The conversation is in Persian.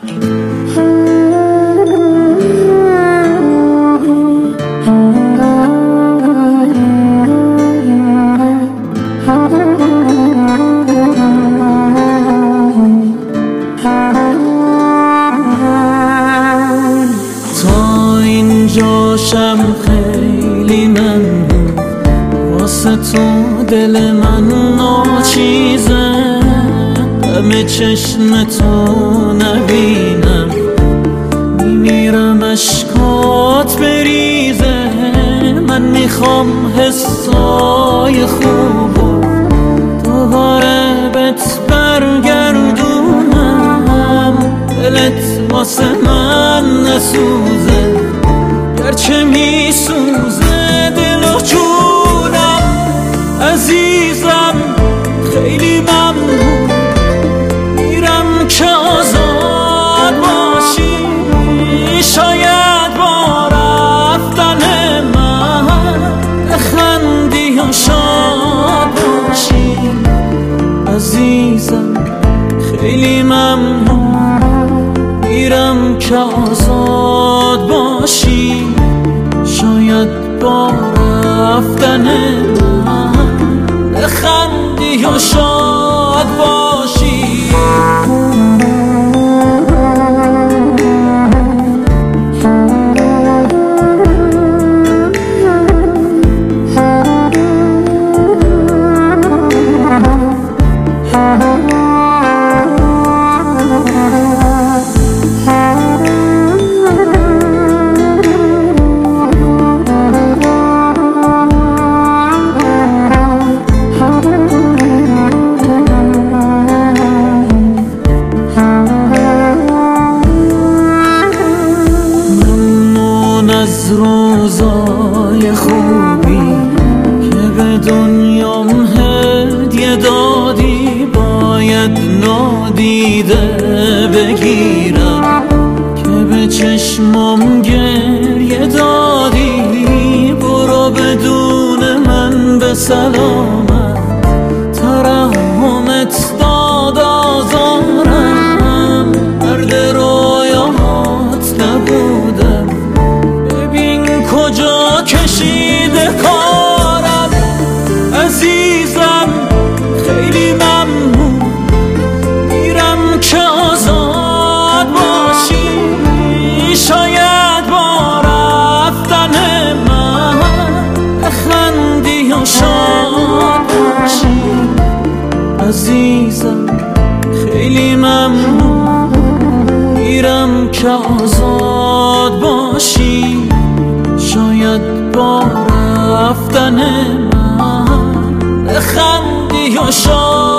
جاشم خیلی ممنون، واسه تو دل من ناچیزه، همه چشم تو نبینم میمیرم اشکات بریزه. من میخوام حسای خوبو دوباره بهت برگردونم، دلت واسه من نسوزه گرچه میسوزه دل و جونم. عزیزم خیلی ممنون، میرم که آزاد باشی، شاید با رفتن من بخندی و شاد باشی. عزیزم خیلی ممنون، میرم که آزاد باشی، شاید با رفتن من بخندی و شاد باشی. از روزای خوبی که به دنیام هدیه دادی باید نادیده بگیرم، که به چشمام گریه دادی. برو بدون من به سلامت، ترحمت داد آزارم، مرد رویات نبودم، کجا کشیده کارم. عزیزم خیلی ممنون، میرم که آزاد باشی، شاید با رفتن من بخندی و شاد باشی. عزیزم خیلی ممنون، میرم که آزاد باشی، شاید با رفتن من بخندی و شاد